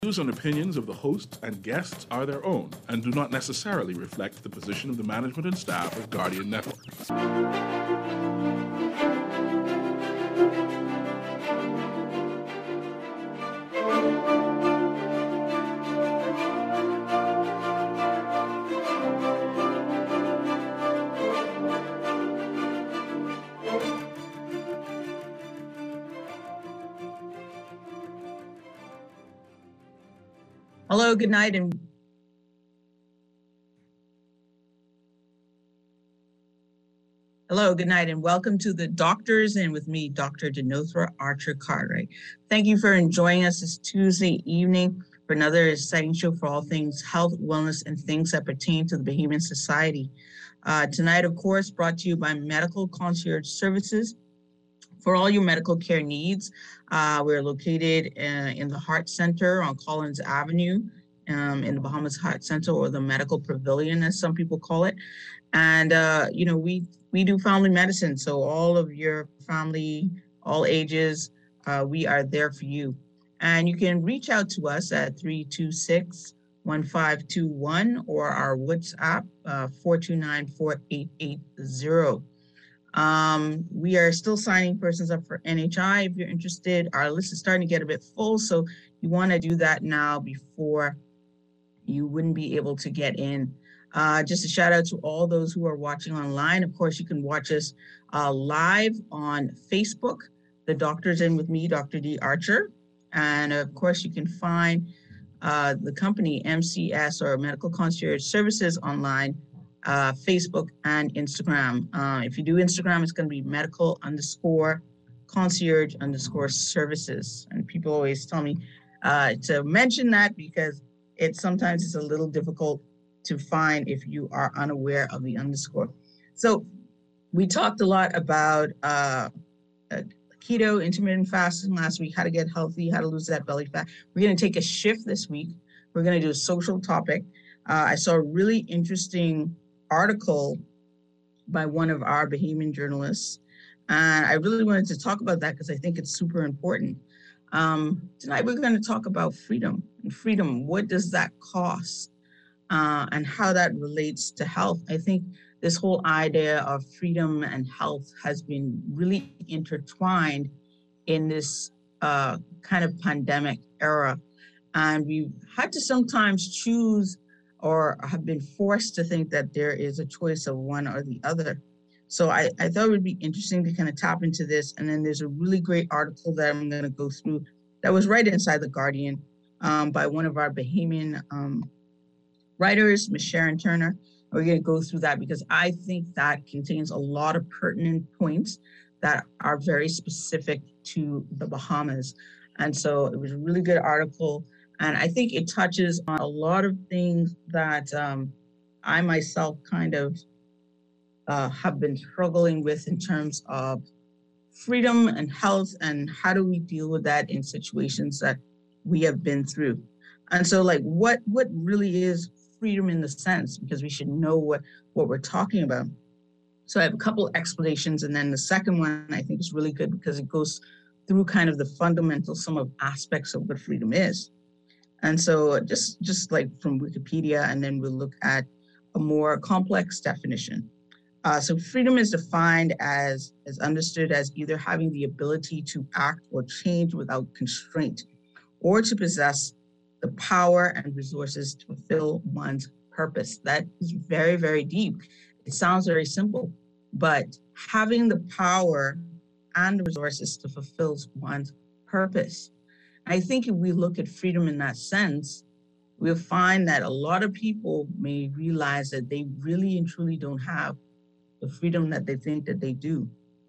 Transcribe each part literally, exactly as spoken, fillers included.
Views and opinions of the hosts and guests are their own and do not necessarily reflect the position of the management and staff of Guardian Network. Hello, good night, and hello, good night, and welcome to the Doctors In with me, Doctor Denothra Archer Cartwright. Thank you for enjoying us this Tuesday evening for another exciting show for all things health, wellness, and things that pertain to the Bahamian Society. Uh, tonight, of course, brought to you by Medical Concierge Services. For all your medical care needs, uh, we're located uh, in the Heart Center on Collins Avenue um, in the Bahamas Heart Center, or the Medical Pavilion, as some people call it. And, uh, you know, we, we do family medicine. So all of your family, all ages, uh, we are there for you. And you can reach out to us at three two six, one five two one or our WhatsApp, uh, four two nine, four eight eight zero. Um, we are still signing persons up for N H I. If you're interested, our list is starting to get a bit full, so you want to do that now before you wouldn't be able to get in. Uh, just a shout out to all those who are watching online. Of course, you can watch us uh, live on Facebook, The Doctors In With Me, Doctor D. Archer. And of course, you can find uh, the company M C S, or Medical Concierge Services, online, uh, Facebook and Instagram. Uh, if you do Instagram, it's going to be medical underscore concierge underscore services. And people always tell me uh, to mention that because it sometimes it's a little difficult to find if you are unaware of the underscore. So we talked a lot about uh, uh, keto, intermittent fasting last week, how to get healthy, how to lose that belly fat. We're going to take a shift this week. We're going to do a social topic. Uh, I saw a really interesting article by one of our Bahamian journalists, and I really wanted to talk about that because I think it's super important. Um, tonight we're going to talk about freedom. And freedom, what does that cost, uh, and how that relates to health? I think this whole idea of freedom and health has been really intertwined in this uh, kind of pandemic era, and we've had to sometimes choose or have been forced to think that there is a choice of one or the other. So I, I thought it would be interesting to kind of tap into this. And then there's a really great article that I'm going to go through that was right inside The Guardian um, by one of our Bahamian um, writers, Miz Sharon Turner. We're going to go through that because I think that contains a lot of pertinent points that are very specific to the Bahamas. And so it was a really good article. And I think it touches on a lot of things that um, I myself kind of uh, have been struggling with in terms of freedom and health, and how do we deal with that in situations that we have been through. And so, like, what what really is freedom in the sense, because we should know what, what we're talking about. So I have a couple explanations, and then the second one I think is really good because it goes through kind of the fundamental, some of aspects of what freedom is. And so just, just like from Wikipedia, and then we'll look at a more complex definition. Uh, so freedom is defined as, as understood as either having the ability to act or change without constraint, or to possess the power and resources to fulfill one's purpose. That is very, very deep. It sounds very simple, but having the power and the resources to fulfill one's purpose. I think if we look at freedom in that sense, we'll find that a lot of people may realize that they really and truly don't have the freedom that they think that they do.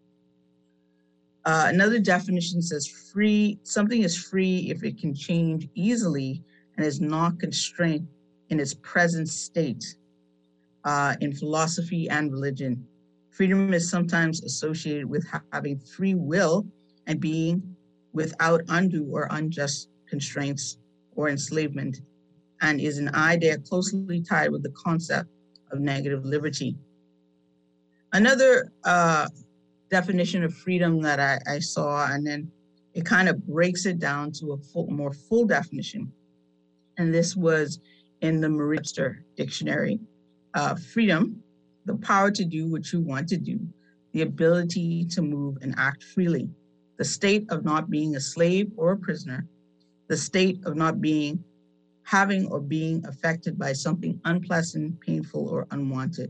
Uh, another definition says free, something is free if it can change easily and is not constrained in its present state. Uh, in philosophy and religion, freedom is sometimes associated with having free will and being without undue or unjust constraints or enslavement, and is an idea closely tied with the concept of negative liberty. Another uh, definition of freedom that I, I saw, and then it kind of breaks it down to a full, more full definition, and this was in the Merriam-Webster Dictionary. Uh, freedom, the power to do what you want to do, the ability to move and act freely, the state of not being a slave or a prisoner, the state of not being, having or being affected by something unpleasant, painful, or unwanted.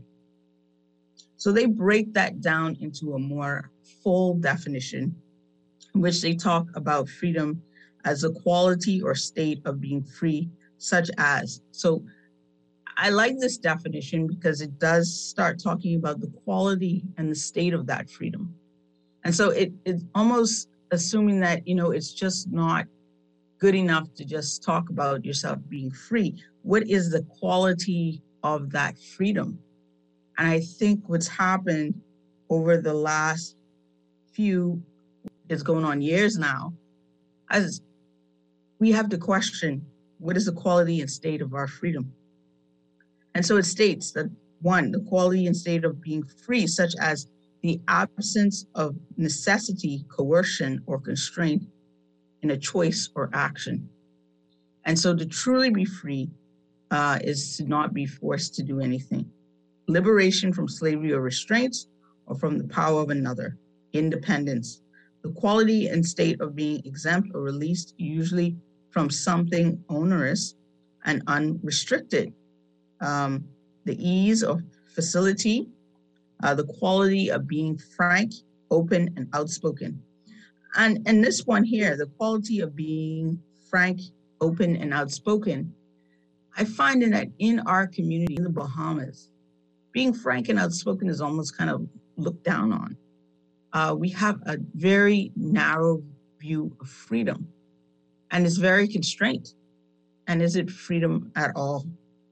So they break that down into a more full definition in which they talk about freedom as a quality or state of being free, such as. So I like this definition because it does start talking about the quality and the state of that freedom. And so it, it's almost assuming that, you know, it's just not good enough to just talk about yourself being free. What is the quality of that freedom? And I think what's happened over the last few, it's going on years now, as we have to question what is the quality and state of our freedom. And so it states that, one, the quality and state of being free, such as the absence of necessity, coercion, or constraint in a choice or action. And so to truly be free uh, is to not be forced to do anything. Liberation from slavery or restraints, or from the power of another. Independence, the quality and state of being exempt or released, usually from something onerous and unrestricted. Um, the ease of facility, uh, the quality of being frank, open, and outspoken. And, and this one here, the quality of being frank, open, and outspoken, I find that in our community in the Bahamas, being frank and outspoken is almost kind of looked down on. Uh, we have a very narrow view of freedom, and it's very constrained. And is it freedom at all?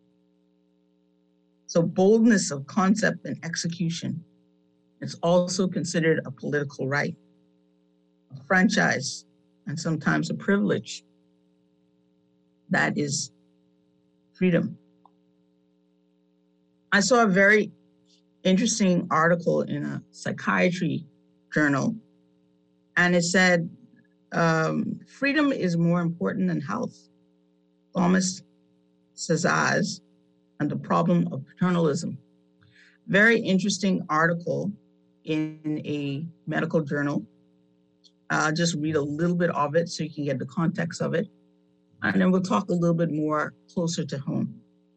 So boldness of concept and execution, it's also considered a political right, a franchise, and sometimes a privilege. That is freedom. I saw a very interesting article in a psychiatry journal, and it said, um, freedom is more important than health. Thomas Cesaz and the problem of paternalism. Very interesting article in a medical journal. I'll just read a little bit of it so you can get the context of it. And then we'll talk a little bit more closer to home.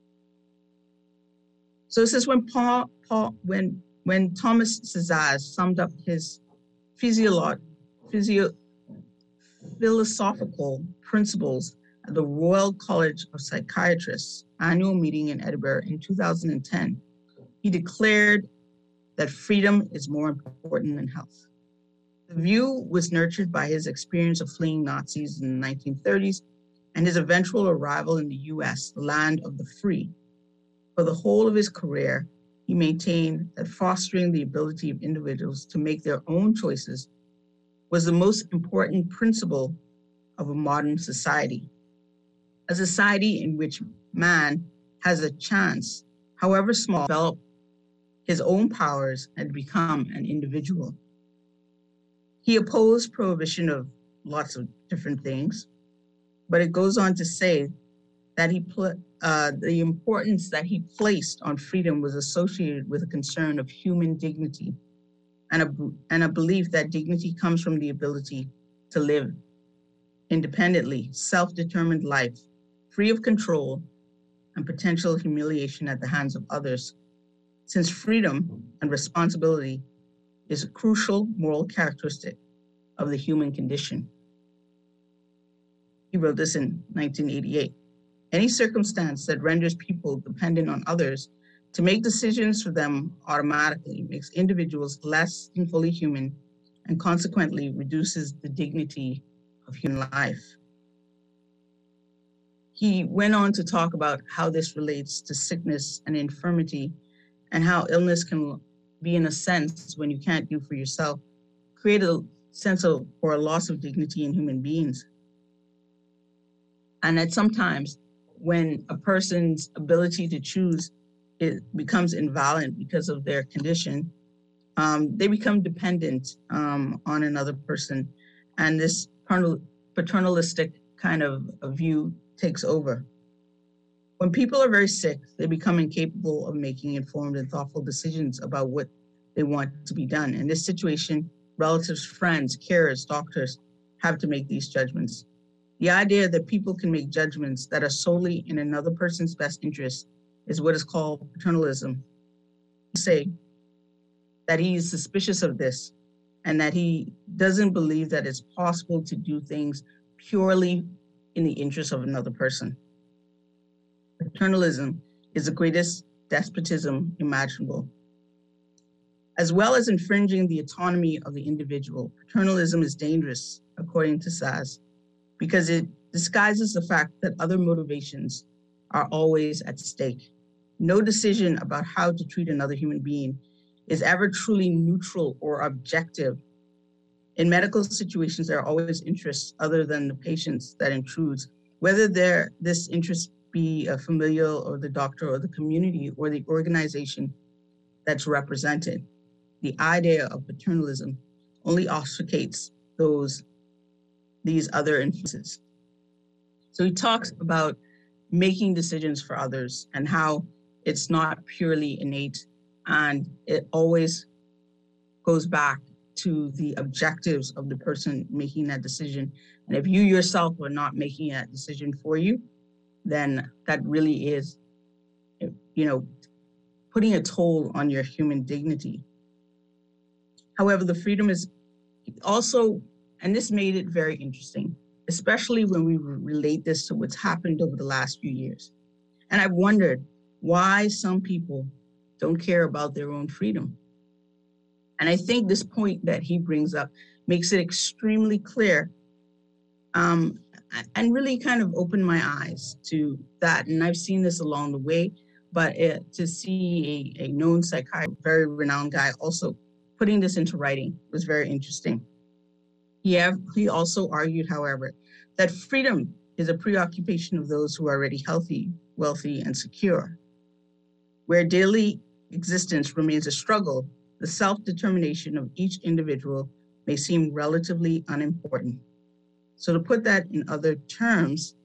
So it says when Paul, Paul when, when Thomas Cesaz summed up his physiolo- physio- philosophical principles at the Royal College of Psychiatrists annual meeting in Edinburgh in two thousand ten, he declared that freedom is more important than health. The view was nurtured by his experience of fleeing Nazis in the nineteen thirties and his eventual arrival in the U S, the land of the free. For the whole of his career, he maintained that fostering the ability of individuals to make their own choices was the most important principle of a modern society. A society in which man has a chance, however small, to develop his own powers and become an individual. He opposed prohibition of lots of different things, but it goes on to say that he put uh, the importance that he placed on freedom was associated with a concern of human dignity and a, and a belief that dignity comes from the ability to live independently, self-determined life, free of control and potential humiliation at the hands of others, since freedom and responsibility is a crucial moral characteristic of the human condition. He wrote this in nineteen eighty-eight. Any circumstance that renders people dependent on others to make decisions for them automatically makes individuals less than fully human and consequently reduces the dignity of human life. He went on to talk about how this relates to sickness and infirmity and how illness can be, in a sense, when you can't do for yourself, create a sense of or a loss of dignity in human beings. And that sometimes when a person's ability to choose it becomes invalid because of their condition, um, they become dependent um, on another person. And this paternalistic kind of a view takes over. When people are very sick, they become incapable of making informed and thoughtful decisions about what they want to be done. In this situation, relatives, friends, carers, doctors have to make these judgments. The idea that people can make judgments that are solely in another person's best interest is what is called paternalism. Say that he is suspicious of this and that he doesn't believe that it's possible to do things purely in the interest of another person. Paternalism is the greatest despotism imaginable. As well as infringing the autonomy of the individual, paternalism is dangerous, according to Saz, because it disguises the fact that other motivations are always at stake. No decision about how to treat another human being is ever truly neutral or objective. In medical situations, there are always interests other than the patient's that intrudes, whether there this interest be a familial or the doctor or the community or the organization that's represented. The idea of paternalism only obfuscates those, these other influences. So he talks about making decisions for others and how it's not purely innate, and it always goes back to the objectives of the person making that decision. And if you yourself are not making that decision for you, then that really is, you know, putting a toll on your human dignity. However, the freedom is also, and this made it very interesting, especially when we relate this to what's happened over the last few years. And I've wondered why some people don't care about their own freedom. And I think this point that he brings up makes it extremely clear, um, and really kind of opened my eyes to that. And I've seen this along the way, but it, to see a, a known psychiatrist, very renowned guy, also putting this into writing was very interesting. He, have, he also argued, however, that freedom is a preoccupation of those who are already healthy, wealthy, and secure. Where daily existence remains a struggle, the self-determination of each individual may seem relatively unimportant. So to put that in other terms,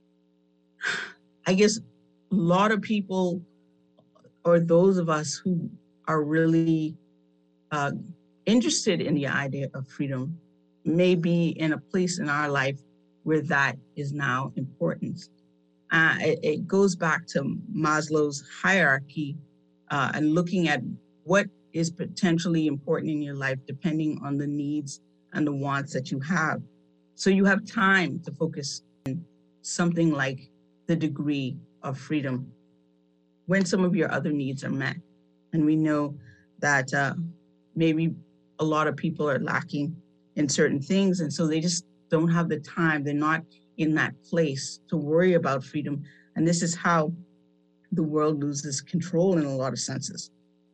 I guess a lot of people, or those of us who are really uh, interested in the idea of freedom, may be in a place in our life where that is now important. Uh, it, it goes back to Maslow's hierarchy uh, and looking at what is potentially important in your life depending on the needs and the wants that you have. So you have time to focus on something like the degree of freedom when some of your other needs are met. And we know that uh, maybe a lot of people are lacking in certain things, and so they just don't have the time. They're not in that place to worry about freedom. And this is how the world loses control in a lot of senses.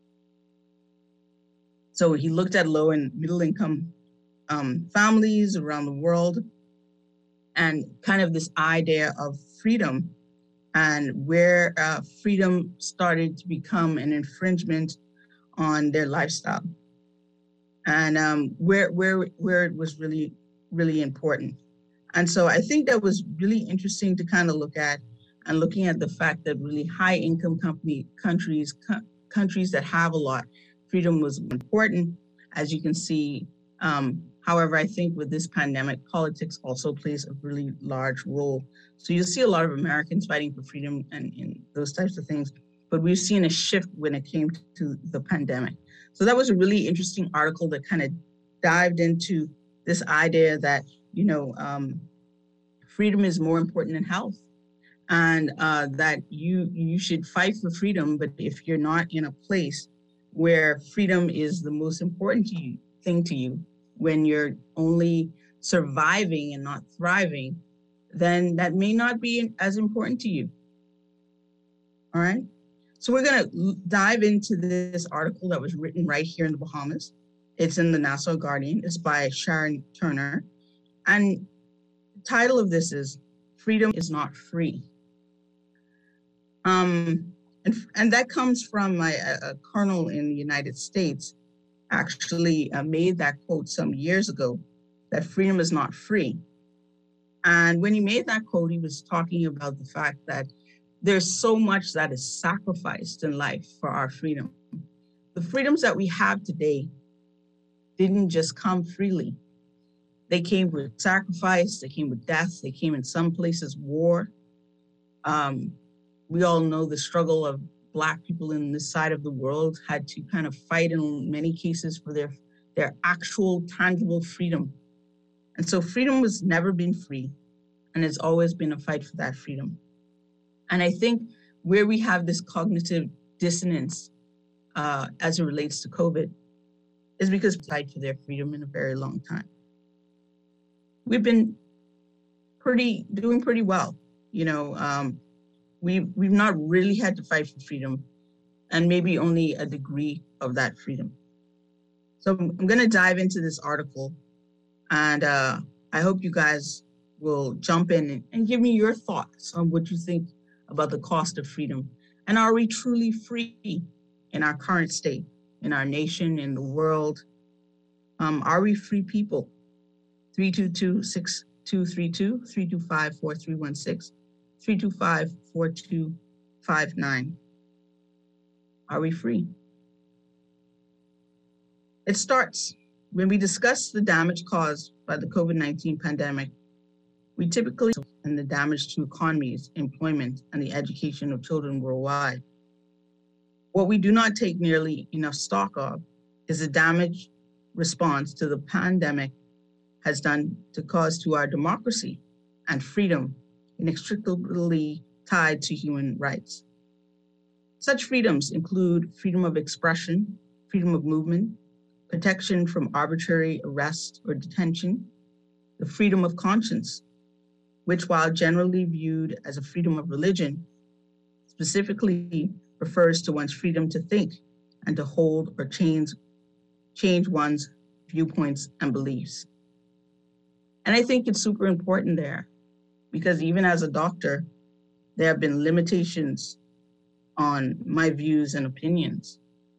So he looked at low and middle income um, families around the world and kind of this idea of freedom and where uh, freedom started to become an infringement on their lifestyle and um, where, where, where it was really, really important. And so I think that was really interesting to kind of look at, and looking at the fact that really high income company countries, co- countries that have a lot, freedom was important, as you can see. Um, however, I think with this pandemic, politics also plays a really large role. So you'll see a lot of Americans fighting for freedom and, and those types of things, but we've seen a shift when it came to the pandemic. So that was a really interesting article that kind of dived into this idea that, you know, um, freedom is more important than health, and uh, that you you should fight for freedom. But if you're not in a place where freedom is the most important to you, thing to you, when you're only surviving and not thriving, then that may not be as important to you. All right. So we're going to dive into this article that was written right here in the Bahamas. It's in the Nassau Guardian. It's by Sharon Turner. And the title of this is Freedom is Not Free. Um, and, and that comes from my, a, a colonel in the United States actually uh, made that quote some years ago, that freedom is not free. And when he made that quote, he was talking about the fact that there's so much that is sacrificed in life for our freedom. The freedoms that we have today didn't just come freely. They came with sacrifice, they came with death, they came in some places war. Um, we all know the struggle of Black people in this side of the world had to kind of fight in many cases for their, their actual tangible freedom. And so freedom has never been free, and it's always been a fight for that freedom. And I think where we have this cognitive dissonance uh, as it relates to COVID is because we fight for their freedom in a very long time. We've been pretty doing pretty well, you know. Um, we we've not really had to fight for freedom, and maybe only a degree of that freedom. So I'm going to dive into this article, and uh, I hope you guys will jump in and give me your thoughts on what you think about the cost of freedom, and are we truly free in our current state, in our nation, in the world? Um, are we free people? three two two, six two three two, three two five, four three one six, three two five, four two five nine. Are we free? It starts when we discuss the damage caused by the COVID nineteen pandemic. We typically and the damage to economies, employment, and the education of children worldwide. What we do not take nearly enough stock of is the damage response to the pandemic has done to cause to our democracy and freedom, inextricably tied to human rights. Such freedoms include freedom of expression, freedom of movement, protection from arbitrary arrest or detention, the freedom of conscience, which, while generally viewed as a freedom of religion, specifically refers to one's freedom to think and to hold or change, change one's viewpoints and beliefs. And I think it's super important there, because even as a doctor, there have been limitations on my views and opinions,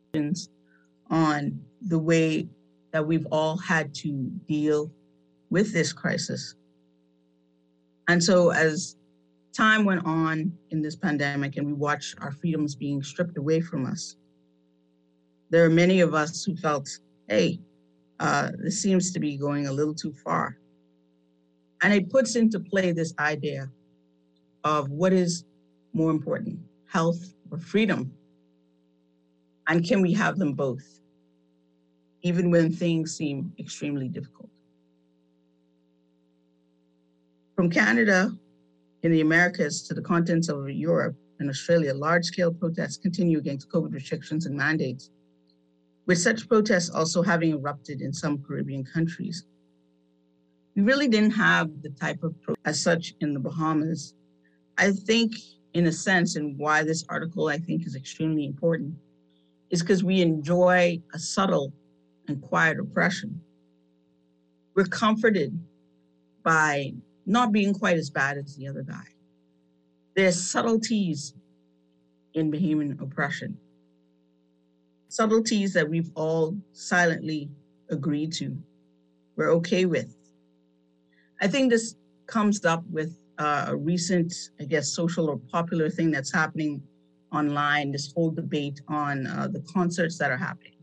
on the way that we've all had to deal with this crisis. And so as time went on in this pandemic and we watched our freedoms being stripped away from us, there are many of us who felt, hey, uh, this seems to be going a little too far. And it puts into play this idea of what is more important, health or freedom? And can we have them both, even when things seem extremely difficult? From Canada in the Americas to the continents of Europe and Australia, large-scale protests continue against COVID restrictions and mandates, with such protests also having erupted in some Caribbean countries. We really didn't have the type of protest as such in the Bahamas. I think, in a sense, and why this article I think is extremely important, is because we enjoy a subtle and quiet oppression. We're comforted by not being quite as bad as the other guy. There's subtleties in Bahamian oppression, subtleties that we've all silently agreed to, we're okay with. I think this comes up with uh, a recent, I guess, social or popular thing that's happening online, this whole debate on uh, the concerts that are happening.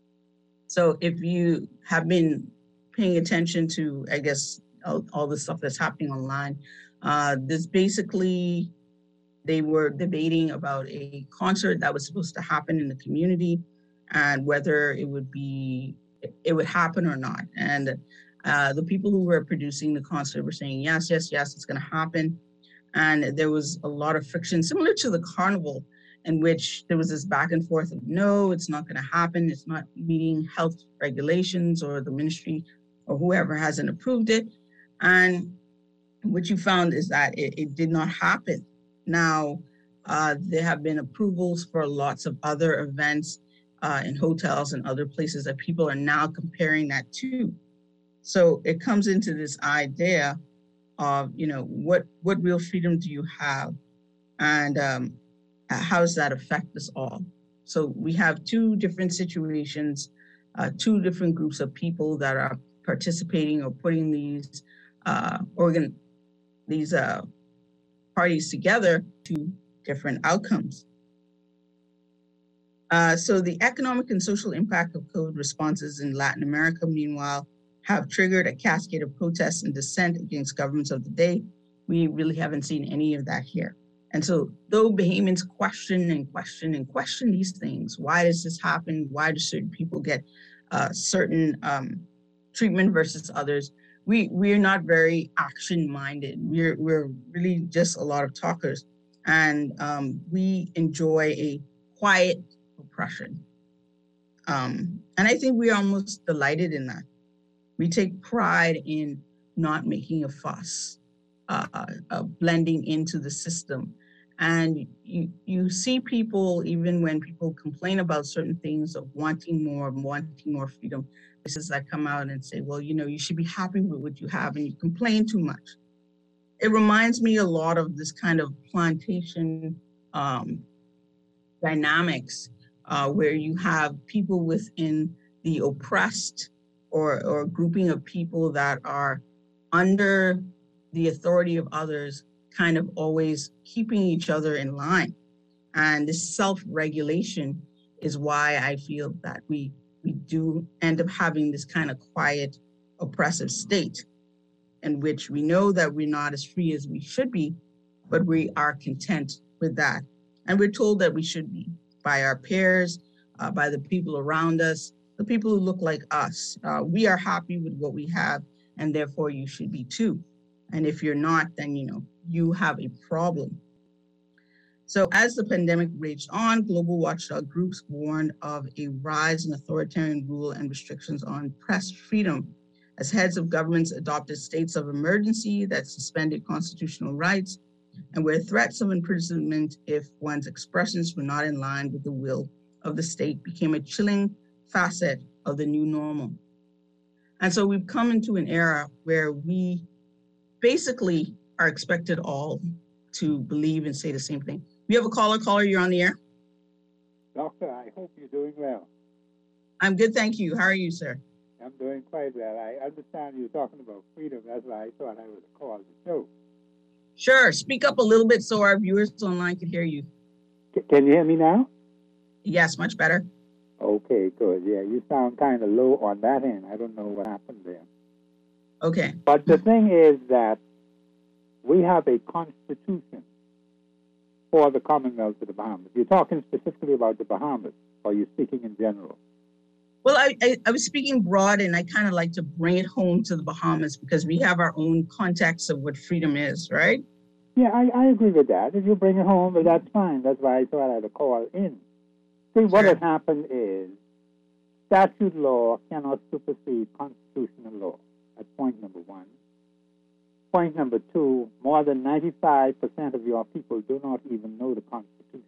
So if you have been paying attention to, I guess, all, all the stuff that's happening online, uh, this basically, they were debating about a concert that was supposed to happen in the community and whether it would be, it would happen or not. And uh, the people who were producing the concert were saying, yes, yes, yes, it's gonna happen. And there was a lot of friction, similar to the carnival, in which there was this back and forth of, no, it's not gonna happen. It's not meeting health regulations, or the ministry or whoever hasn't approved it. And what you found is that it, it did not happen. Now, uh, there have been approvals for lots of other events uh, in hotels and other places that people are now comparing that to. So it comes into this idea of, you know, what, what real freedom do you have? And um, how does that affect us all? So we have two different situations, uh, two different groups of people that are participating or putting these uh, organ, these uh, parties together to different outcomes. Uh, so the economic and social impact of COVID responses in Latin America, meanwhile, have triggered a cascade of protests and dissent against governments of the day. We really haven't seen any of that here. And so though Bahamians question and question and question these things, why does this happen? Why do certain people get uh, certain um, treatment versus others? We, we're not very action-minded. We're, we're really just a lot of talkers. And um, we enjoy a quiet oppression. Um, and I think we're almost delighted in that. We take pride in not making a fuss, uh, uh, blending into the system. And you, you see people, even when people complain about certain things of wanting more, wanting more freedom, places that come out and say, well, you know, you should be happy with what you have and you complain too much. It reminds me a lot of this kind of plantation um, dynamics uh, where you have people within the oppressed or, or a grouping of people that are under the authority of others, kind of always keeping each other in line. And this self-regulation is why I feel that we, we do end up having this kind of quiet, oppressive state in which we know that we're not as free as we should be, but we are content with that. And we're told that we should be by our peers, uh, by the people around us, the people who look like us. Uh, we are happy with what we have, and therefore you should be too. And if you're not, then, you know, you have a problem. So as the pandemic raged on, global watchdog groups warned of a rise in authoritarian rule and restrictions on press freedom as heads of governments adopted states of emergency that suspended constitutional rights and where threats of imprisonment if one's expressions were not in line with the will of the state became a chilling facet of the new normal. And so we've come into an era where we basically are expected all to believe and say the same thing. We have a caller. Caller, you're on the air. Doctor, I hope you're doing well. I'm good, thank you. How are you, sir? I'm doing quite well. I understand you're talking about freedom. That's why I thought I would call the show. Sure. Speak up a little bit so our viewers online can hear you. C- can you hear me now? Yes, much better. Okay, good. Yeah, you sound kind of low on that end. I don't know what happened there. Okay. But the thing is that we have a constitution for the Commonwealth of the Bahamas. You're talking specifically about the Bahamas, or you're speaking in general? Well, I, I, I was speaking broad, and I kind of like to bring it home to the Bahamas because we have our own context of what freedom is, right? Yeah, I, I agree with that. If you bring it home, well, that's fine. That's why I thought I'd call in. See, what Sure. has happened is statute law cannot supersede constitutional law. That's point number one. Point number two, more than ninety-five percent of your people do not even know the Constitution.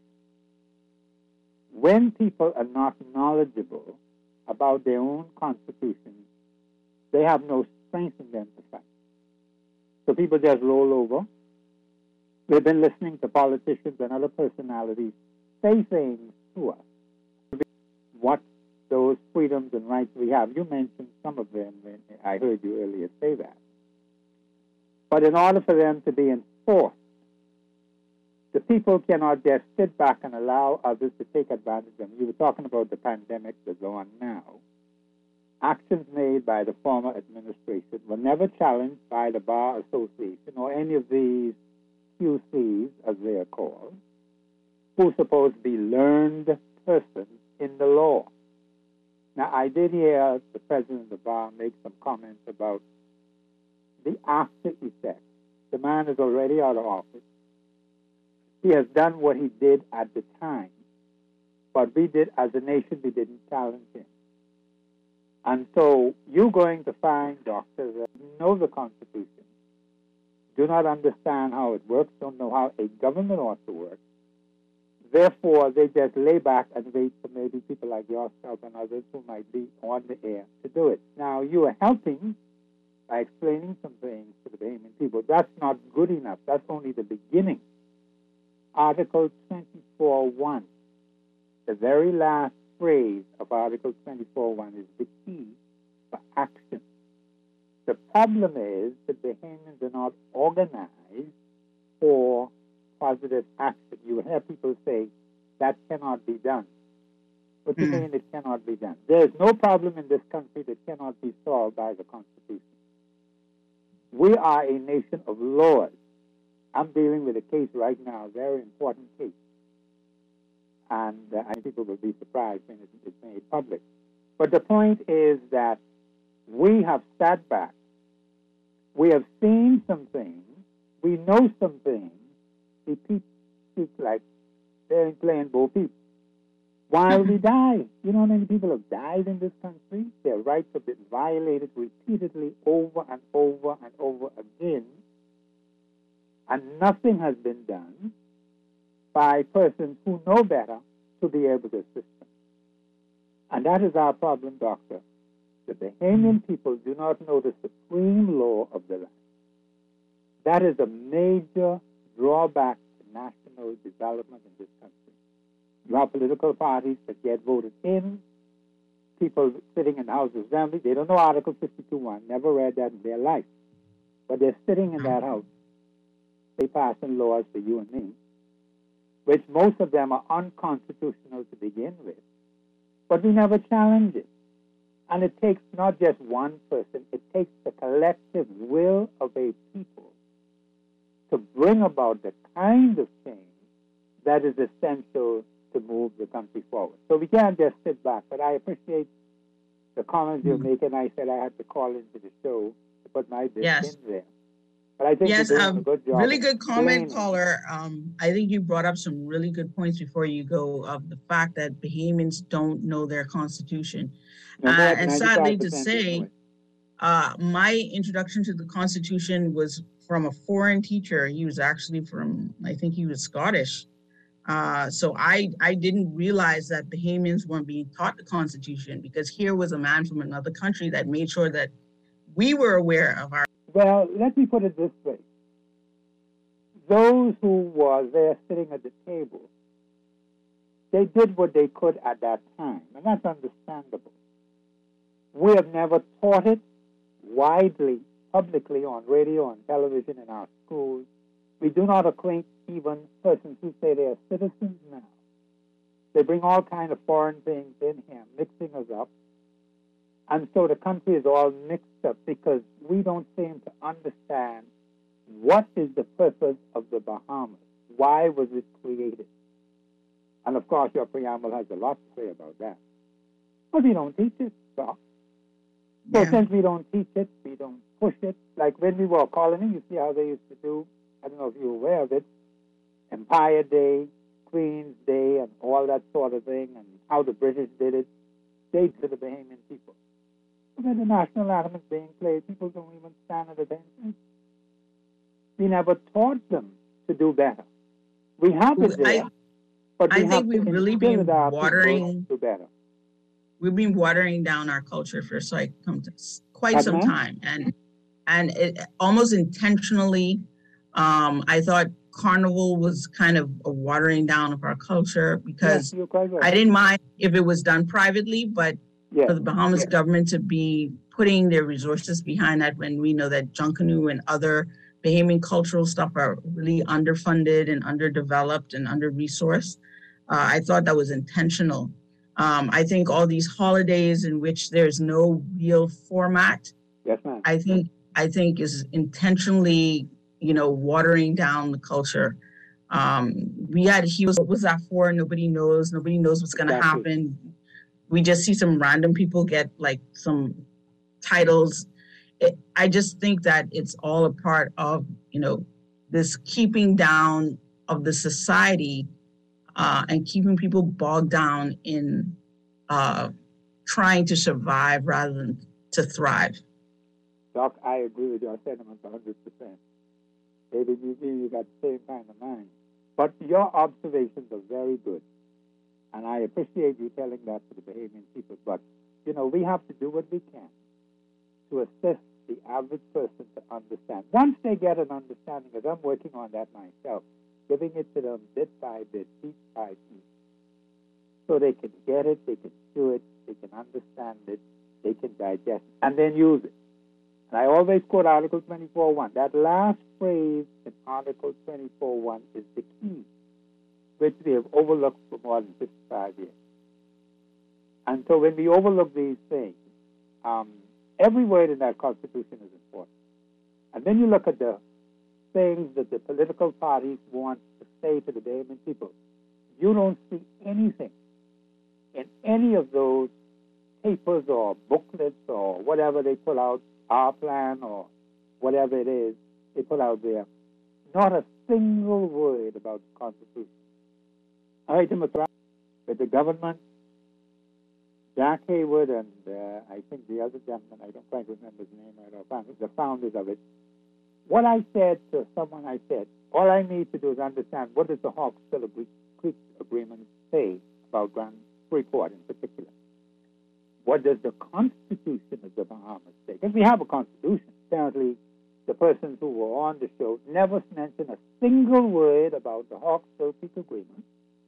When people are not knowledgeable about their own Constitution, they have no strength in them to fight. So people just roll over. We've been listening to politicians and other personalities say things to us. What those freedoms and rights we have, you mentioned some of them, and I heard you earlier say that. But in order for them to be enforced, the people cannot just sit back and allow others to take advantage of them. You were talking about the pandemic that's on now. Actions made by the former administration were never challenged by the Bar Association or any of these Q Cs, as they are called, who are supposed to be learned persons in the law. Now, I did hear the president of the bar make some comments about the after effect. The man is already out of office. He has done what he did at the time, but we did, as a nation, we didn't challenge him. And so you're going to find doctors that know the Constitution, do not understand how it works, don't know how a government ought to work. Therefore, they just lay back and wait for maybe people like yourself and others who might be on the air to do it. Now, you are helping by explaining some things to the Bahamian people. That's not good enough. That's only the beginning. Article twenty-four one, the very last phrase of Article twenty-four one is the key for action. The problem is that Bahamians are not organized for positive action. You will hear people say, that cannot be done. What do you Mm. mean it cannot be done? There is no problem in this country that cannot be solved by the Constitution. We are a nation of laws. I'm dealing with a case right now, a very important case. And uh, I think people will be surprised when it is made public. But the point is that we have sat back. We have seen some things. We know some things. We speak, speak like they're playing Bo Peep. While we die, you know how many people have died in this country? Their rights have been violated repeatedly over and over and over again. And nothing has been done by persons who know better to be able to assist them. And that is our problem, Doctor. The Bahamian people do not know the supreme law of the land. That is a major drawback to national development in this country. You have political parties that get voted in, people sitting in the House of Assembly, they don't know Article fifty-two one, never read that in their life. But they're sitting in that house. They passing laws for you and me, which most of them are unconstitutional to begin with. But we never challenge it. And it takes not just one person, it takes the collective will of a people to bring about the kind of change that is essential to move the country forward. So we can't just sit back. But I appreciate the comments you're making. I said I had to call into the show to put my bit Yes. in there. But I think Yes, you're doing um, a good job. really of good comment, explaining. caller. Um, I think you brought up some really good points before you go of the fact that Bahamians don't know their constitution. No Uh, more and than sadly ninety-five to percent don't know say, it. uh, my introduction to the Constitution was from a foreign teacher. He was actually from, I think he was Scottish. Uh, so I, I didn't realize that Bahamians weren't being taught the Constitution, because here was a man from another country that made sure that we were aware of our. Well, let me put it this way. Those who were there sitting at the table, they did what they could at that time, and that's understandable. We have never taught it widely, publicly, on radio, on television, in our schools. We do not acquaint even persons who say they are citizens now. They bring all kinds of foreign things in here, mixing us up. And so the country is all mixed up because we don't seem to understand what is the purpose of the Bahamas. Why was it created? And of course, your preamble has a lot to say about that. But we don't teach it, Doc. So Yeah. since we don't teach it, we don't push it. Like when we were a colony, you see how they used to do, I don't know if you're aware of it, Empire Day, Queen's Day, and all that sort of thing, and how the British did it. They did the Bahamian people. When the national anthem is being played, people don't even stand at attention. We never taught them to do better. We have it there, I, but we I have think to we've really instill been it our people watering, to do better. we've been watering down our culture for so like quite Pardon some me? time, and and it almost intentionally. Um, I thought Carnival was kind of a watering down of our culture, because Yes, you're quite right. I didn't mind if it was done privately, but Yes. for the Bahamas government to be putting their resources behind that, when we know that Junkanoo and other Bahamian cultural stuff are really underfunded and underdeveloped and under-resourced, uh, I thought that was intentional. Um, I think all these holidays in which there's no real format, Yes, ma'am. I think I think is intentionally, you know, watering down the culture. Um, we had he was what was that for? Nobody knows. Nobody knows what's going to Exactly. happen. We just see some random people get like some titles. It, I just think that it's all a part of, you know, this keeping down of the society, uh, and keeping people bogged down in uh, trying to survive rather than to thrive. Doc, I agree with your sentiments one hundred percent. David, you, you got the same kind of mind. But your observations are very good. And I appreciate you telling that to the Bahamian people. But, you know, we have to do what we can to assist the average person to understand. Once they get an understanding, as I'm working on that myself, giving it to them bit by bit, piece by piece, so they can get it, they can chew it, they can understand it, they can digest it, and then use it. And I always quote Article twenty-four one. That last phrase in Article twenty-four one is the key, which we have overlooked for more than fifty-five years. And so when we overlook these things, um, every word in that Constitution is important. And then you look at the things that the political parties want to say to the Bahamian people. You don't see anything in any of those papers or booklets or whatever they put out, our plan or whatever it is they put out there, not a single word about the Constitution. I heard him with the government, Jack Hayward and uh, I think the other gentleman, I don't quite remember his name right offhand, the founders of it. What I said to someone, I said, all I need to do is understand what does the Hawkesville Creek Agreement say about Grand Freeport in particular. What does the Constitution of the Bahamas say? Because we have a Constitution. Apparently, the persons who were on the show never mentioned a single word about the Hawkesville Creek Agreement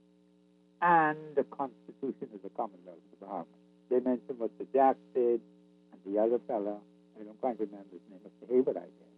and the Constitution of the Commonwealth of the Bahamas. They mentioned what the Jack did and the other fella, I don't quite remember his name, Mister Hayward, I guess.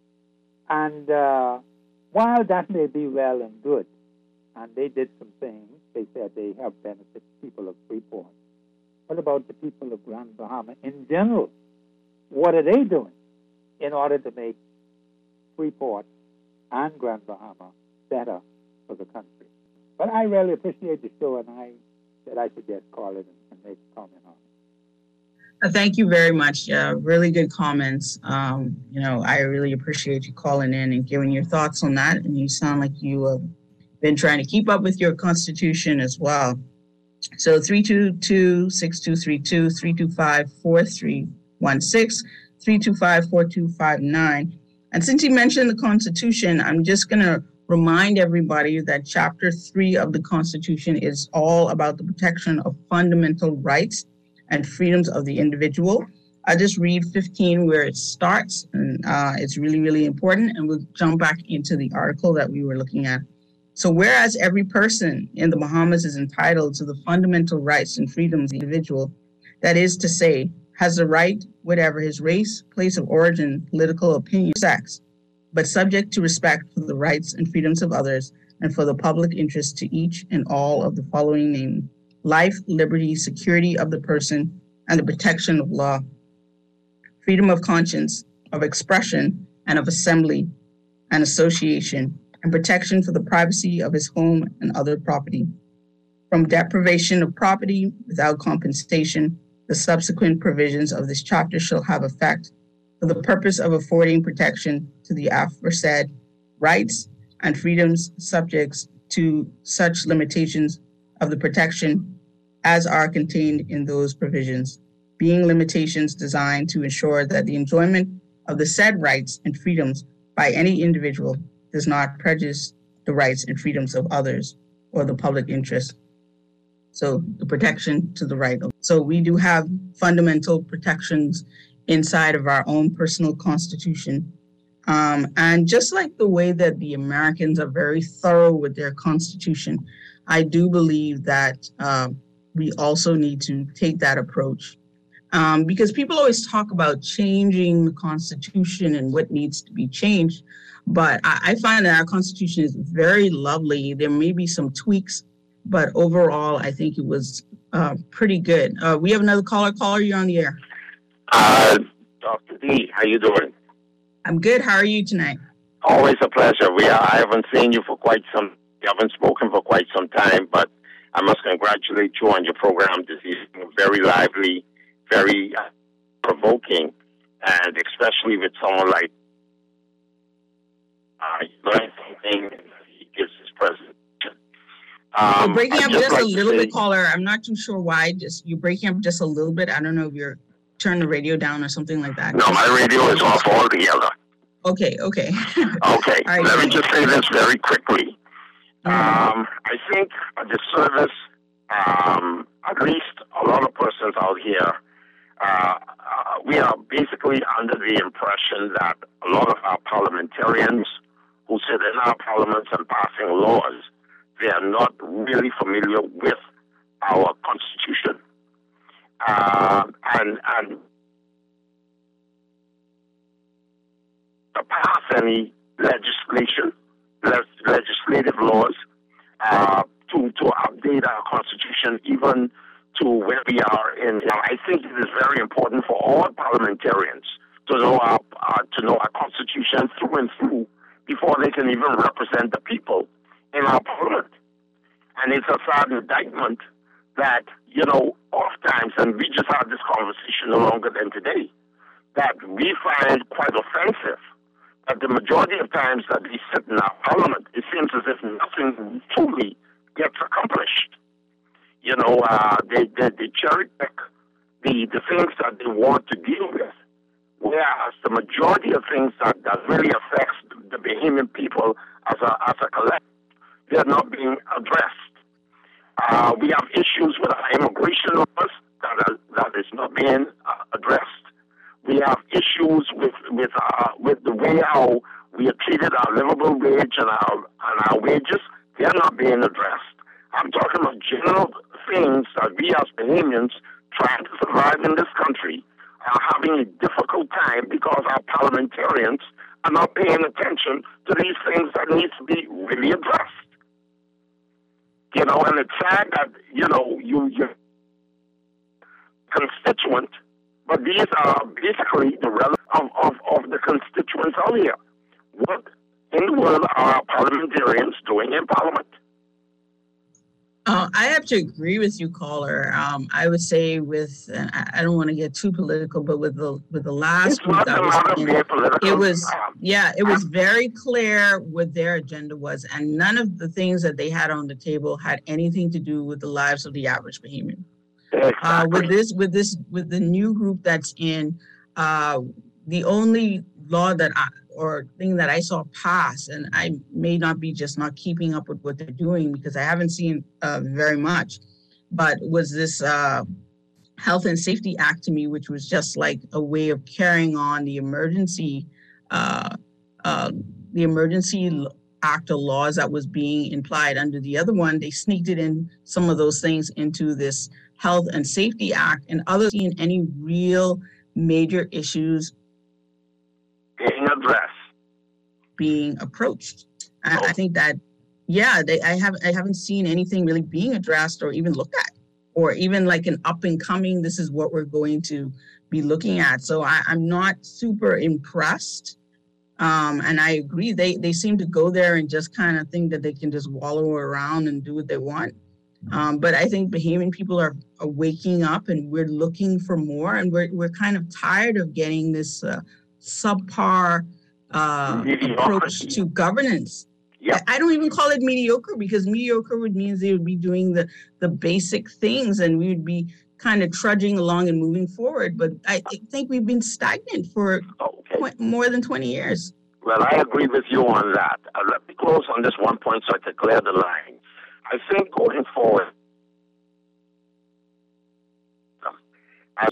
And uh, while that may be well and good, and they did some things, they said they have benefited people of Freeport. What about the people of Grand Bahama in general? What are they doing in order to make Freeport and Grand Bahama better for the country? But I really appreciate the show, and I said I should just call it and, and make a comment on it. Uh, thank you very much. Uh, really good comments. Um, you know, I really appreciate you calling in and giving your thoughts on that. And you sound like you have been trying to keep up with your Constitution as well. So three two two, six two three two, three two five, four three one six, three two five, four two five nine. And since you mentioned the Constitution, I'm just going to remind everybody that Chapter three of the Constitution is all about the protection of fundamental rights and freedoms of the individual. I just read fifteen where it starts, and uh, it's really, really important, and we'll jump back into the article that we were looking at. So whereas every person in the Bahamas is entitled to the fundamental rights and freedoms of the individual, that is to say, has the right, whatever his race, place of origin, political opinion, sex, but subject to respect for the rights and freedoms of others and for the public interest to each and all of the following named: life, liberty, security of the person, and the protection of law, freedom of conscience, of expression, and of assembly and association, and protection for the privacy of his home and other property. From deprivation of property without compensation, the subsequent provisions of this chapter shall have effect for the purpose of affording protection to the aforesaid rights and freedoms subjects to such limitations of the protection as are contained in those provisions, being limitations designed to ensure that the enjoyment of the said rights and freedoms by any individual does not prejudice the rights and freedoms of others or the public interest. So the protection to the right. So we do have fundamental protections inside of our own personal constitution. Um, and just like the way that the Americans are very thorough with their constitution, I do believe that uh, we also need to take that approach. Um, because people always talk about changing the Constitution and what needs to be changed. But I, I find that our Constitution is very lovely. There may be some tweaks, but overall, I think it was uh, pretty good. Uh, we have another caller. Caller, you're on the air. Uh, Doctor D, how you doing? I'm good. How are you tonight? Always a pleasure. We are, I haven't seen you for quite some, we haven't spoken for quite some time, but I must congratulate you on your program this evening. Very lively, very uh, provoking, and especially with someone like uh, you learn something, and he gives his presentation. Um, you're breaking up just, just like a little say, bit, caller. I'm not too sure why. Just you're breaking up just a little bit. I don't know if you're turn the radio down or something like that. No, my radio is off altogether. Okay, okay. Okay, right, let me good. just say this very quickly. Mm-hmm. Um, I think the service, um, at least a lot of persons out here, uh, uh, we are basically under the impression that a lot of our parliamentarians who sit in our parliaments and passing laws, they are not really familiar with our Constitution. Uh, and, and any legislation, le- legislative laws uh, to to update our constitution, even to where we are in. You know, I think it is very important for all parliamentarians to know our uh, to know our constitution through and through before they can even represent the people in our parliament. And it's a sad indictment that, you know, oftentimes, and we just had this conversation no longer than today, that we find quite offensive that the majority of times that we sit in our parliament, it seems as if nothing truly gets accomplished. You know, uh, they, they, they cherry pick the, the things that they want to deal with, whereas the majority of things that, that really affects the Bahamian people as a, as a collective, they're not being addressed. Uh, we have issues with our immigration laws that, are, that is not being uh, addressed. We have issues with with uh, with the way how we are treated, our livable wage and our and our wages. They are not being addressed. I'm talking about general things that we as Bahamians trying to survive in this country are having a difficult time because our parliamentarians are not paying attention to these things that need to be really addressed. You know, and it's sad that, you know, you, you're constituent, but these are basically the relevance of, of, of the constituents out here. What in the world are our parliamentarians doing in Parliament? Uh, I have to agree with you, caller. Um, I would say with, and I, I don't want to get too political, but with the with the last It's group not that a was matter of in, being political. it was, Um, yeah, it was very clear what their agenda was, and none of the things that they had on the table had anything to do with the lives of the average Bahamian. exactly. Uh, with this, with this, with the new group that's in, uh, the only law that I, or thing that I saw pass, and I may not be just not keeping up with what they're doing because I haven't seen uh, very much, but was this uh, Health and Safety Act to me, which was just like a way of carrying on the emergency, uh, uh, the emergency act of laws that was being implied under the other one. They sneaked it in, some of those things, into this Health and Safety Act, and others seeing any real major issues Being addressed. being approached. I, Oh. I think that, yeah, they, I have I haven't seen anything really being addressed or even looked at, or even like an up and coming. This is what we're going to be looking at. So I, I'm not super impressed. Um, and I agree. They they seem to go there and just kind of think that they can just wallow around and do what they want. Um, but I think Bahamian people are, are waking up, and we're looking for more, and we're we're kind of tired of getting this uh, subpar uh, approach to governance. Yep. I, I don't even call it mediocre, because mediocre would mean they would be doing the the basic things, and we would be kind of trudging along and moving forward. But I think we've been stagnant for Okay. tw- more than twenty years. Well, I agree with you on that. Uh, let me close on this one point so I can clear the line. I think going forward, um, I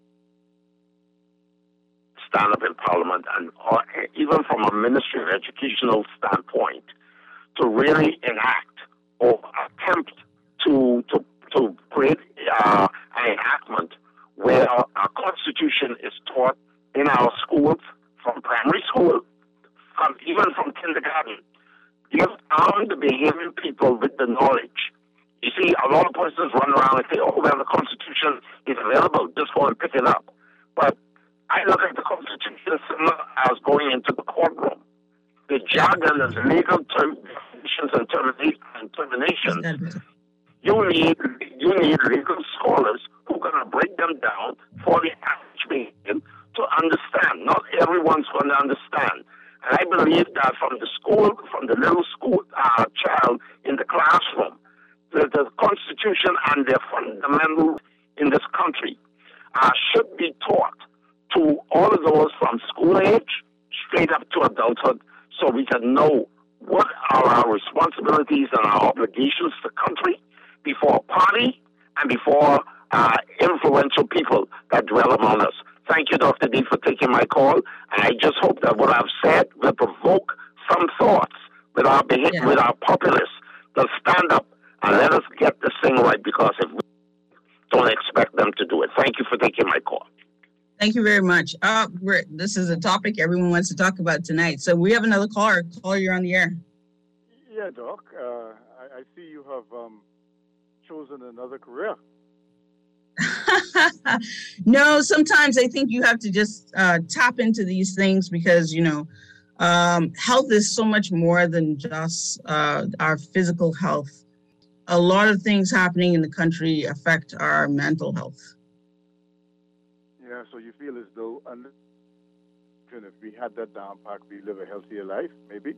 stand up in Parliament, and or even from a Ministry of Educational standpoint, to really enact or attempt to to to create uh, an enactment where our Constitution is taught in our schools, from primary school, from, even from kindergarten. Give arm the Bahamian people with the knowledge. You see, a lot of persons run around and say, oh, well, the Constitution is available, just go and pick it up. But I look at the Constitution similar as going into the courtroom. The jargon is legal term definitions and, termina- and terminations. You need you need legal scholars who are going to break them down for the average Bahamian to understand. Not everyone's going to understand. And I believe that from the school, from the little school uh, child in the classroom, the, the Constitution and their fundamentals in this country uh, should be taught to all of those from school age straight up to adulthood, so we can know what are our responsibilities and our obligations to the country before party and before uh, influential people that dwell among us. Thank you, Doctor D, for taking my call. And I just hope that what I've said will provoke some thoughts with our yeah. with our populace to stand up and let us get this thing right, because if we don't expect them to do it. Thank you for taking my call. Thank you very much. Uh, we're, this is a topic everyone wants to talk about tonight. So we have another caller. Caller, you're on the air. Yeah, Doc. Uh, I, I see you have um, chosen another career. No, sometimes I think you have to just uh, tap into these things because, you know, um, health is so much more than just uh, our physical health. A lot of things happening in the country affect our mental health. Yeah, so you feel as though under, if we had that down pat, we live a healthier life, maybe?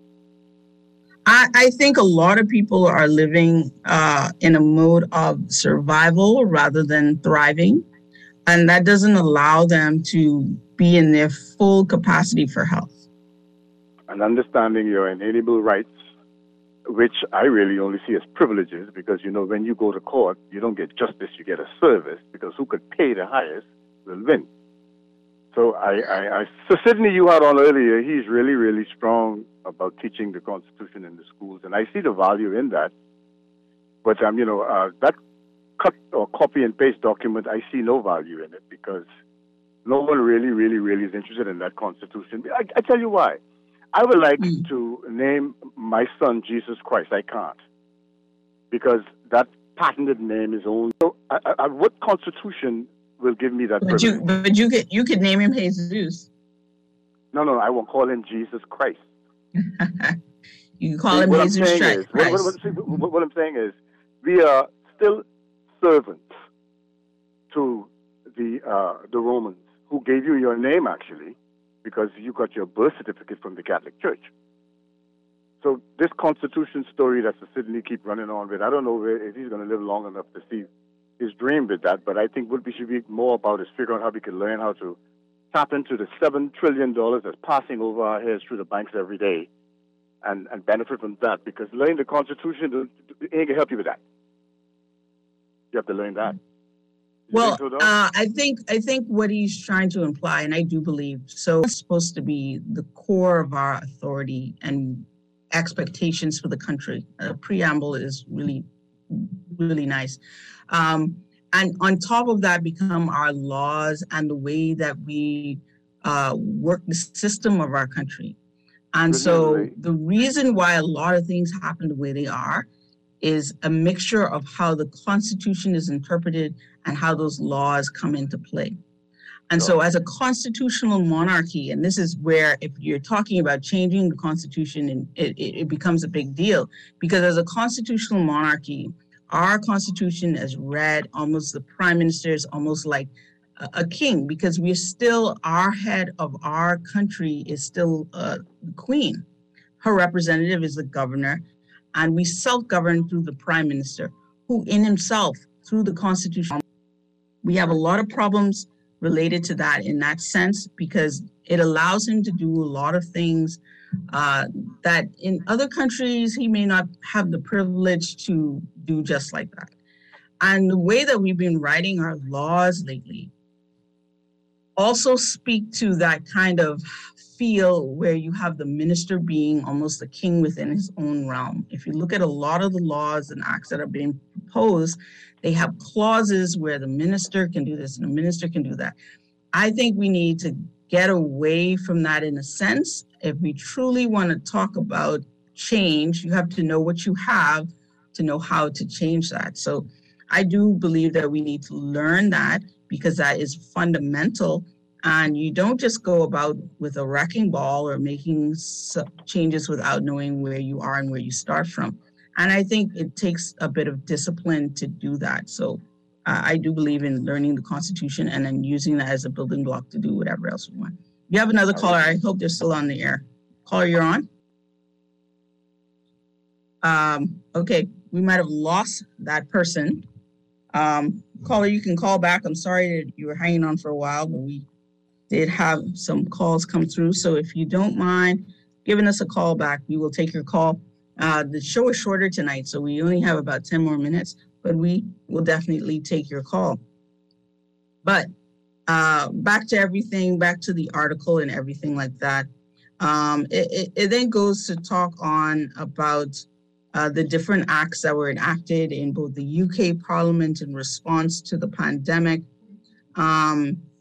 I, I think a lot of people are living uh, in a mode of survival rather than thriving, and that doesn't allow them to be in their full capacity for health. And understanding your inalienable rights, which I really only see as privileges, because, you know, when you go to court, you don't get justice, you get a service, because who could pay the highest will win. So I, I, I so Sidney, you had on earlier, he's really, really strong about teaching the Constitution in the schools, and I see the value in that. But um, you know, uh, that cut or copy and paste document, I see no value in it because no one really, really, really is interested in that Constitution. I, I tell you why. I would like mm. to name my son Jesus Christ. I can't because that patented name is only. So, I, I, what Constitution will give me that but privilege? You, but you could you could name him Jesus. No, no, I won't call him Jesus Christ. You can call See, him what Jesus I'm saying Christ. Is, what, what, what, what I'm saying is, we are still servants to the uh, the Romans who gave you your name actually, because you got your birth certificate from the Catholic Church. So this Constitution story that Sidney keep running on with, I don't know if he's going to live long enough to see his dream with that, but I think what we should be more about is figuring out how we can learn how to tap into the seven trillion dollars that's passing over our heads through the banks every day and, and benefit from that, because learning the Constitution ain't going to help you with that. You have to learn that. You well, so, uh, I think I think what he's trying to imply, and I do believe, so it's supposed to be the core of our authority and expectations for the country. A preamble is really, really nice. Um, and on top of that become our laws and the way that we uh, work the system of our country. And Good so night. The reason why a lot of things happen the way they are is a mixture of how the Constitution is interpreted and how those laws come into play. And sure. So as a constitutional monarchy, and this is where if you're talking about changing the Constitution, and it, it becomes a big deal, because as a constitutional monarchy, our Constitution is read, almost the prime minister is almost like a, a king, because we're still, our head of our country is still uh, the queen. Her representative is the governor, and we self-govern through the prime minister, who in himself, through the Constitution, we have a lot of problems related to that in that sense, because it allows him to do a lot of things uh, that in other countries he may not have the privilege to do just like that. And the way that we've been writing our laws lately also speak to that kind of feel where you have the minister being almost the king within his own realm. If you look at a lot of the laws and acts that are being proposed, they have clauses where the minister can do this and the minister can do that. I think we need to get away from that in a sense. If we truly want to talk about change, you have to know what you have to know how to change that. So I do believe that we need to learn that, because that is fundamental. And you don't just go about with a wrecking ball or making changes without knowing where you are and where you start from. And I think it takes a bit of discipline to do that. So uh, I do believe in learning the Constitution and then using that as a building block to do whatever else we want. You have another caller. I hope they're still on the air. Caller, you're on. Um, okay, we might have lost that person. Um, caller, you can call back. I'm sorry that you were hanging on for a while, but we did have some calls come through. So if you don't mind giving us a call back, we will take your call. Uh, the show is shorter tonight, so we only have about ten more minutes, but we will definitely take your call. But uh, back to everything, back to the article and everything like that. Um, it, it, it then goes to talk on about uh, the different acts that were enacted in both the U K Parliament in response to the pandemic. Um,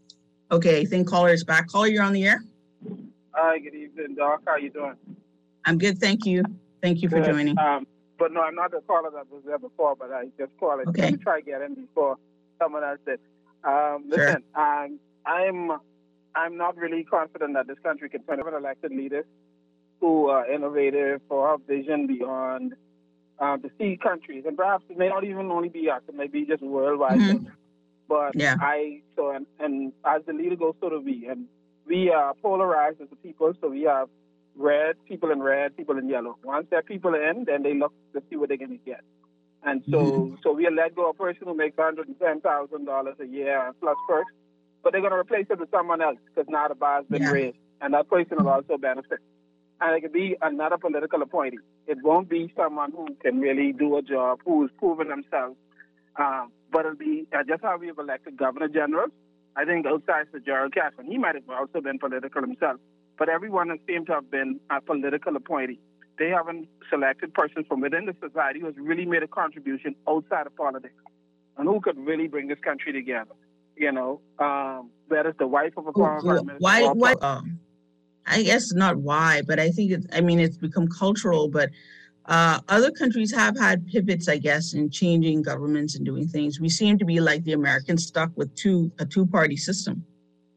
Okay, I think caller is back. Caller, you're on the air. Hi, good evening, Doc. How you doing? I'm good, thank you. Thank you for Good. joining. Um, but no, I'm not the caller that was there before, but I just called it. Okay. Let me try to get in before someone else did. Um, Sure. listen, um, I'm I'm not really confident that this country can find elected leaders who are innovative or have vision beyond uh, the sea countries, and perhaps it may not even only be us; it may be just worldwide. Mhm. But Yeah. I so and, and as the leader goes, so do we, and we are polarized as a people. So we have red people in red, people in yellow. Once that people are in, then they look to see what they're going to get. And so, Mhm. so we let go of a person who makes one hundred and ten thousand dollars a year plus perks, but they're going to replace it with someone else because now the bar has been Yeah. raised, and that person will also benefit. And it could be another political appointee. It won't be someone who can really do a job, who has proven themselves. Um, but it'll be uh, just how we have elected governor generals. I think outside the Gerald Casson, he might have also been political himself. But everyone has seemed to have been a political appointee. They haven't selected persons from within the society who has really made a contribution outside of politics and who could really bring this country together. You know, um, whether it's the wife of a former prime minister. Why? or- Why? Uh, I guess not why, but I think it's. I mean, it's become cultural. But uh, other countries have had pivots, I guess, in changing governments and doing things. We seem to be like the Americans, stuck with two a two-party system.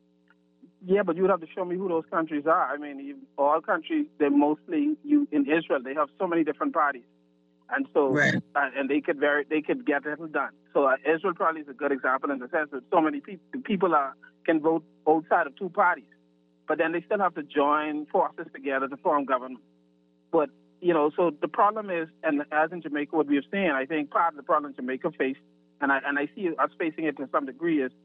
Yeah, but you would have to show me who those countries are. I mean, you- all countries, they're mostly you in Israel. They have so many different parties, and so Right. uh, and they could very they could get it done. So uh, Israel probably is a good example in the sense that so many people people are can vote outside of two parties, but then they still have to join forces together to form government. But you know, so the problem is, and as in Jamaica, what we have seen, I think part of the problem Jamaica faced, and I and I see us facing it to some degree, is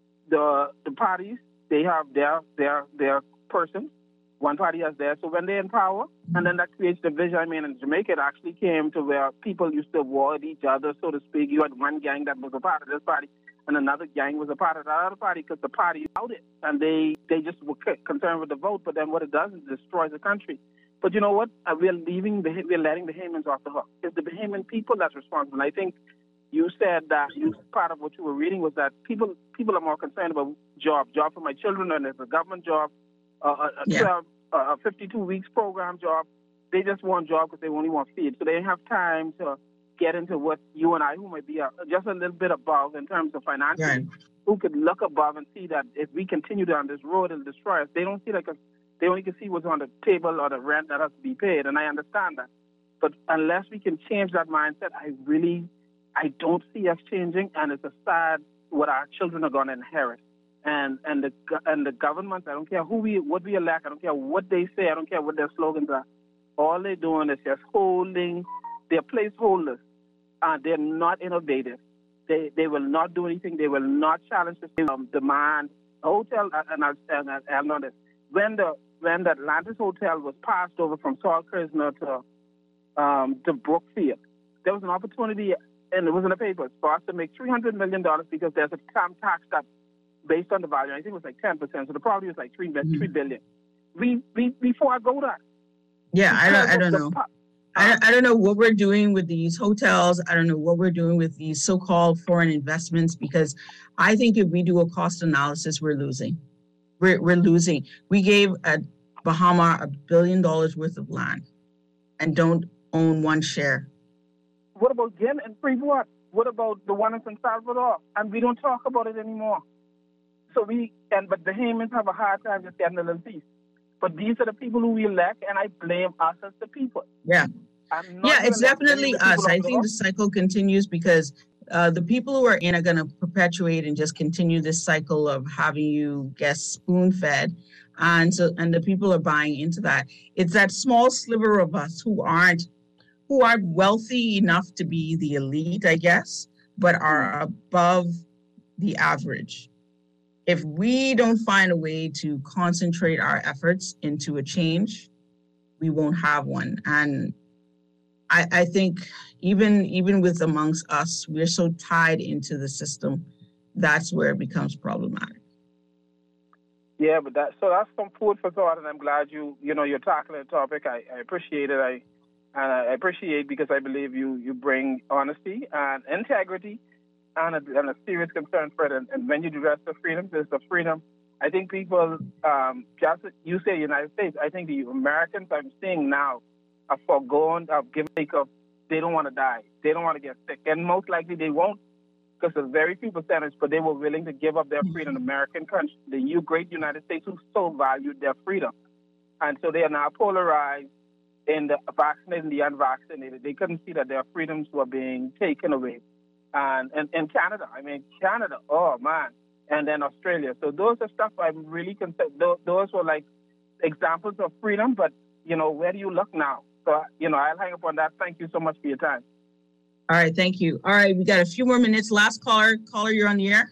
the the parties. They have their their their person. One party has theirs. So when they're in power, and then that creates division. I mean, in Jamaica, it actually came to where people used to war at each other, so to speak. You had one gang that was a part of this party, and another gang was a part of that other party because the party allowed it, and they they just were concerned with the vote. But then what it does is it destroys the country. But you know what? Uh, we're leaving the we're letting Bahamians off the hook. It's the Bahamian people that's responsible. I think. You said that you part of what you were reading was that people people are more concerned about job, job for my children, and it's a government job, uh, a, a Yeah. twelve, uh, a fifty-two weeks program job. They just want job because they only want feed, so they don't have time to get into what you and I, who might be a, just a little bit above in terms of financially, Right. who could look above and see that if we continue down this road, it'll destroy us. They don't see like a, they only can see what's on the table or the rent that has to be paid, and I understand that. But unless we can change that mindset, I really. I don't see us changing, and it's a sad what our children are going to inherit. And and the and the government, I don't care who we what we elect, I don't care what they say, I don't care what their slogans are. All they're doing is just holding their placeholders. Uh, they're not innovative. They they will not do anything. They will not challenge the um, demand. A hotel, and I'll, and I'll, I'll know this. When the when the Atlantis Hotel was passed over from Salt Prisoner to um, to Brookfield, there was an opportunity. And it was in the papers for us to make three hundred million dollars because there's a stamp tax that, based on the value, I think it was like ten percent. So the property was like three, mm-hmm. three billion. We, we, before I go there. Yeah, I don't, I don't know. I, I don't know what we're doing with these hotels. I don't know what we're doing with these so-called foreign investments, because I think if we do a cost analysis, we're losing. We're, we're losing. We gave a Bahama a billion dollars worth of land and don't own one share. What about Gin and Freeport? What about the one in San Salvador? And we don't talk about it anymore. So we, and but the Bahamians have a hard time just getting a little piece. But these are the people who we elect, and I blame us as the people. Yeah. Yeah, it's definitely us. I think the cycle continues because uh, the people who are in are going to perpetuate and just continue this cycle of having you get spoon-fed. And so, and the people are buying into that. It's that small sliver of us who aren't who are wealthy enough to be the elite, I guess, but are above the average. If we don't find a way to concentrate our efforts into a change, we won't have one. And I, I think even, even with amongst us, we're so tied into the system, that's where it becomes problematic. Yeah, but that so that's some food for thought, and I'm glad you, you know, you're tackling the topic. I, I appreciate it. I And I appreciate because I believe you, you bring honesty and integrity and a, and a serious concern for it. And, and when you address the freedom, there's the freedom I think people, um, just you say United States, I think the Americans I'm seeing now are foregoing of giving of they don't want to die. They don't want to get sick. And most likely they won't because there's very few percentage, but they were willing to give up their freedom. American country, the U great United States who so valued their freedom. And so they are now polarized in the vaccinated and the unvaccinated. They couldn't see that their freedoms were being taken away. And in and, and Canada, I mean, Canada, oh man. And then Australia. So those are stuff I'm really concerned. Those, those were like examples of freedom, but, you know, where do you look now? So, you know, I'll hang up on that. Thank you so much for your time. All right, thank you. All right, we got a few more minutes. Last caller. Caller, you're on the air.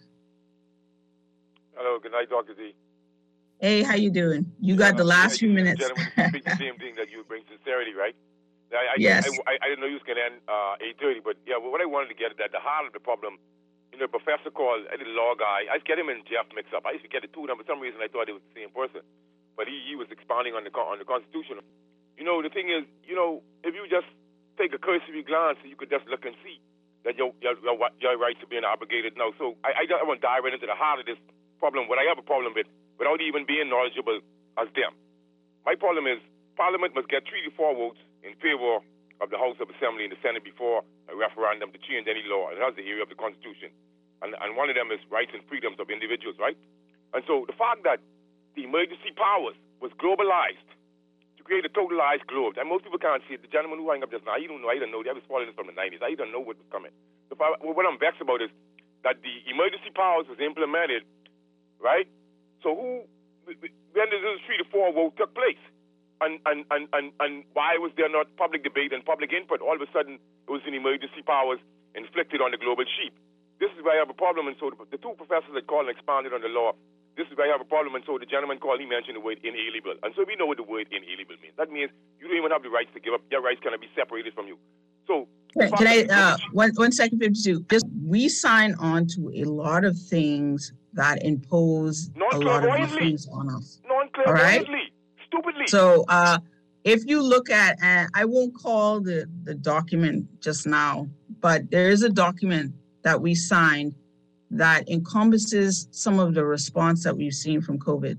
Hello, good night, Doctor Z. Hey, how you doing? You got the last few minutes. Gentlemen, speak the same thing that you bring sincerity, right? I, I, yes. I, I, I didn't know you was going to end uh, eight thirty, but yeah, what I wanted to get at that the heart of the problem, you know, a professor called, I did a law guy, I used to get him and Jeff mixed up. I used to get the two of them. For some reason, I thought they were the same person. But he, he was expounding on the on the Constitution. You know, the thing is, you know, if you just take a cursory glance, you could just look and see that your your, your, your rights are being abrogated now. So I, I, I want to dive right into the heart of this problem, what I have a problem with, without even being knowledgeable as them. My problem is Parliament must get three to four votes in favor of the House of Assembly and the Senate before a referendum to change any law. And that's the area of the Constitution. And, and one of them is rights and freedoms of individuals, right? And so the fact that the emergency powers was globalized to create a totalized globe, and most people can't see it. The gentleman who hung up just now, he don't know, I don't know. I was following this from the nineties. I don't know what was coming. So I, what I'm vexed about is that the emergency powers was implemented, right? So who, when did this three to four vote took place? And, and, and, and, and why was there not public debate and public input? All of a sudden, it was an emergency powers inflicted on the global sheep. This is where I have a problem, and so the, the two professors that called and expounded on the law, this is where I have a problem, and so the gentleman called, he mentioned the word inalienable. And so we know what the word inalienable means. That means you don't even have the rights to give up. Your rights cannot be separated from you. So, can, can I, uh, one, one second, fifty-two. Just, we sign on to a lot of things that impose a lot of things on us. Non-clairvoyantly. All right? Stupidly. So uh, if you look at, and I won't call the, the document just now, but there is a document that we signed that encompasses some of the response that we've seen from COVID.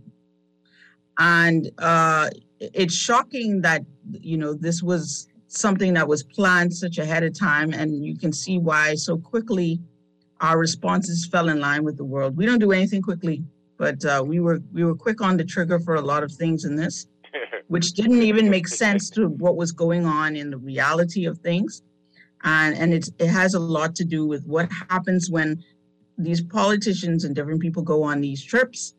And uh, it's shocking that, you know, this was something that was planned such ahead of time, and you can see why so quickly our responses fell in line with the world. We don't do anything quickly. But uh, we were we were quick on the trigger for a lot of things in this, which didn't even make sense to what was going on in the reality of things. And, and it's, it has a lot to do with what happens when these politicians and different people go on these trips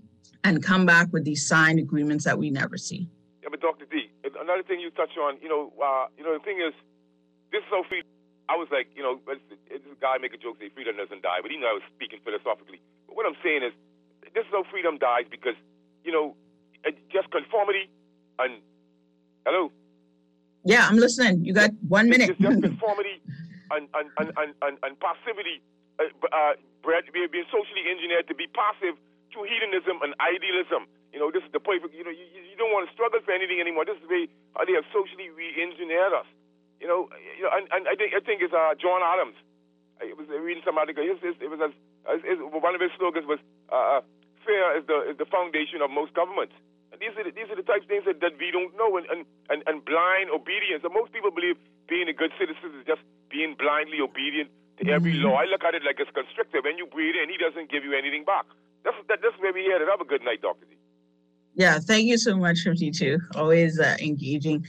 and come back with these signed agreements that we never see. Yeah, but Doctor D, another thing you touch on, you know, uh, you know, the thing is, this is so free. I was like, you know, this guy make a joke, say freedom doesn't die, but he knew I was speaking philosophically. But what I'm saying is, this is how freedom dies because, you know, just conformity and, hello? Yeah, I'm listening. You got one minute. It's just conformity and, and, and, and, and, and passivity, uh, uh, being socially engineered to be passive through hedonism and idealism. You know, this is the perfect, you know, you, you don't want to struggle for anything anymore. This is the way how they have socially re-engineered us. You know, you know and, and I think I think it's uh, John Adams. I was reading some article. It was, it was as, as, one of his slogans was, uh, fear is the is the foundation of most governments. And these are the, these are the types of things that, that we don't know, and, and, and, and blind obedience. And most people believe being a good citizen is just being blindly obedient to every law. I look at it like it's constrictive. When you breathe in, he doesn't give you anything back. That's that, that's where we headed. Have a good night, Doctor D. Yeah, thank you so much, fifty-two. Always uh, engaging.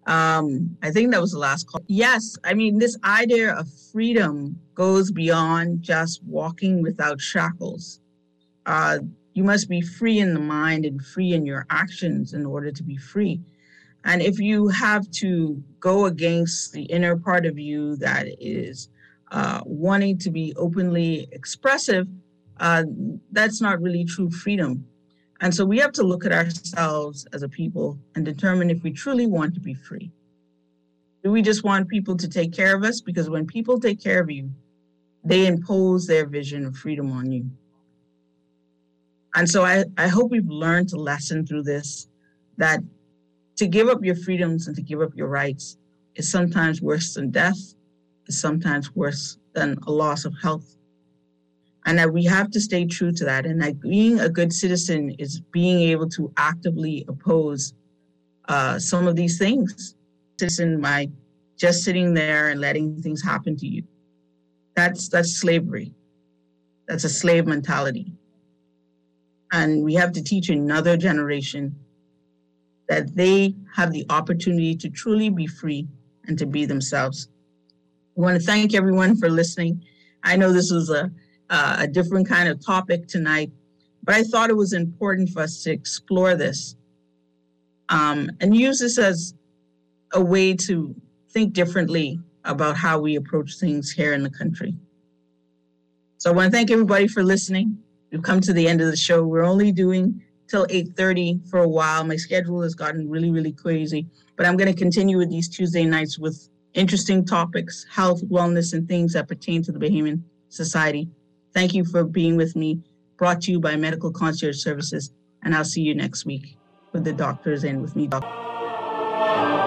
Um, I think that was the last call. Yes, I mean, this idea of freedom goes beyond just walking without shackles. Uh, you must be free in the mind and free in your actions in order to be free. And if you have to go against the inner part of you that is uh, wanting to be openly expressive, uh, that's not really true freedom. And so we have to look at ourselves as a people and determine if we truly want to be free. Do we just want people to take care of us? Because when people take care of you, they impose their vision of freedom on you. And so I, I hope we've learned a lesson through this, that to give up your freedoms and to give up your rights is sometimes worse than death, is sometimes worse than a loss of health. And that we have to stay true to that. And that being a good citizen is being able to actively oppose uh, some of these things. Citizen by just sitting there and letting things happen to you. That's that's slavery. That's a slave mentality. And we have to teach another generation that they have the opportunity to truly be free and to be themselves. I want to thank everyone for listening. I know this was a Uh, a different kind of topic tonight, but I thought it was important for us to explore this um, and use this as a way to think differently about how we approach things here in the country. So I want to thank everybody for listening. We've come to the end of the show. We're only doing till eight thirty for a while. My schedule has gotten really, really crazy, but I'm going to continue with these Tuesday nights with interesting topics, health, wellness, and things that pertain to the Bahamian society. Thank you for being with me, brought to you by Medical Concierge Services, and I'll see you next week with the Doctors and with me, Doctor